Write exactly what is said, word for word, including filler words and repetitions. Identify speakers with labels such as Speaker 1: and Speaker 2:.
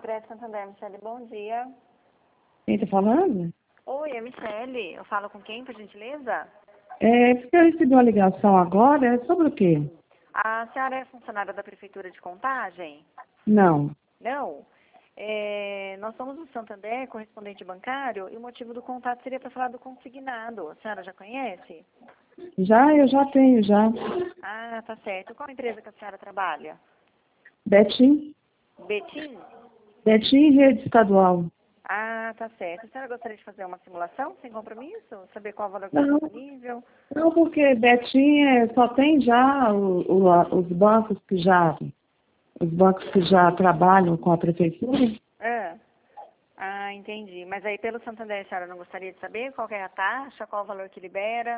Speaker 1: Crédito Santander, Michele, bom dia.
Speaker 2: Quem está falando?
Speaker 1: Oi, é Michele. Eu falo com quem, por gentileza?
Speaker 2: É, porque eu recebi uma ligação agora, é sobre o quê?
Speaker 1: A senhora é funcionária da Prefeitura de Contagem?
Speaker 2: Não.
Speaker 1: Não? É, nós somos o Santander, correspondente bancário, e o motivo do contato seria para falar do consignado. A senhora já conhece?
Speaker 2: Já, eu já tenho, já.
Speaker 1: Ah, tá certo. Qual empresa que a senhora trabalha?
Speaker 2: Betim?
Speaker 1: Betim?
Speaker 2: Betim Rede Estadual.
Speaker 1: Ah, tá certo. A senhora gostaria de fazer uma simulação sem compromisso? Saber qual o valor que
Speaker 2: Não,
Speaker 1: está disponível?
Speaker 2: não, porque Betim é, só tem já o, o, a- os bancos que já, os bancos que já trabalham com a prefeitura.
Speaker 1: Ah. Ah, entendi. Mas aí pelo Santander a senhora não gostaria de saber qual que é a taxa, qual o valor que libera?